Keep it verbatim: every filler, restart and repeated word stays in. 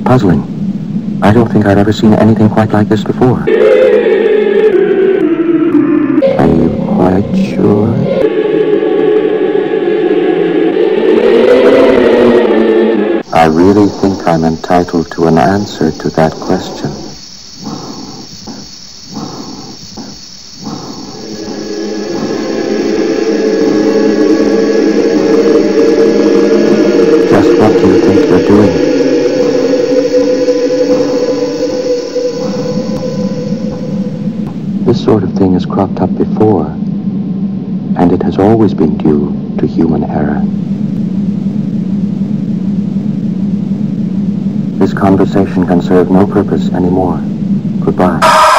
puzzling. I don't think I've ever seen anything quite like this before. Are you quite sure? I really think I'm entitled to an answer to that question. Just what do you think you're doing? This sort of thing has cropped up before, and it has always been due to human error. This conversation can serve no purpose anymore. Goodbye.